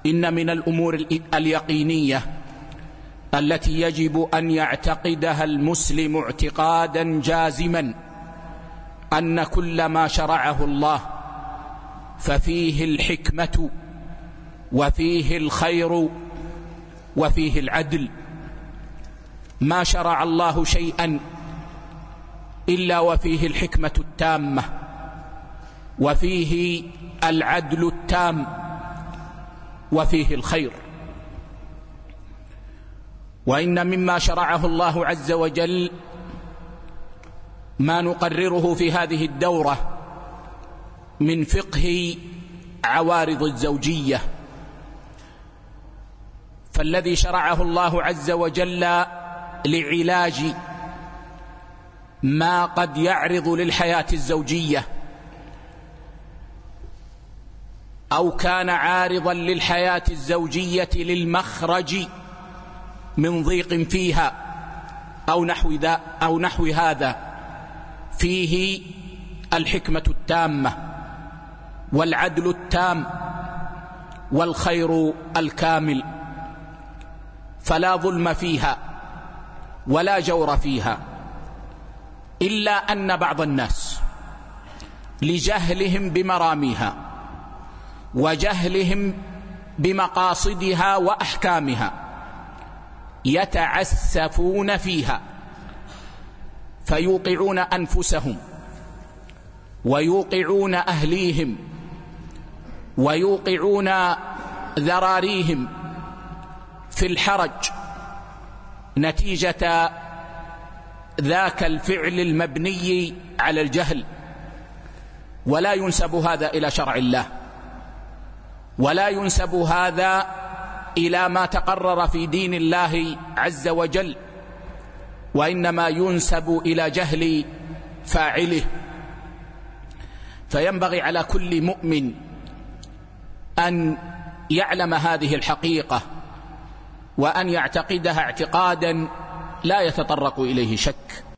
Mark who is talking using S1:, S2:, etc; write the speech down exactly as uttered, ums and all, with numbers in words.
S1: إن من الأمور اليقينية التي يجب أن يعتقدها المسلم اعتقادا جازما أن كل ما شرعه الله ففيه الحكمة وفيه الخير وفيه العدل. ما شرع الله شيئا إلا وفيه الحكمة التامة وفيه العدل التام وفيه الخير. وإن مما شرعه الله عز وجل ما نقرره في هذه الدورة من فقه عوارض الزوجية، فالذي شرعه الله عز وجل لعلاج ما قد يعرض للحياة الزوجية أو كان عارضا للحياة الزوجية للمخرج من ضيق فيها أو نحو ذا أو نحو هذا، فيه الحكمة التامة والعدل التام والخير الكامل، فلا ظلم فيها ولا جور فيها، إلا أن بعض الناس لجهلهم بمراميها وجهلهم بمقاصدها وأحكامها يتعسفون فيها فيوقعون أنفسهم ويوقعون أهليهم ويوقعون ذراريهم في الحرج نتيجة ذاك الفعل المبني على الجهل. ولا ينسب هذا إلى شرع الله، ولا ينسب هذا إلى ما تقرر في دين الله عز وجل، وإنما ينسب إلى جهل فاعله. فينبغي على كل مؤمن أن يعلم هذه الحقيقة وأن يعتقدها اعتقادا لا يتطرق إليه شك.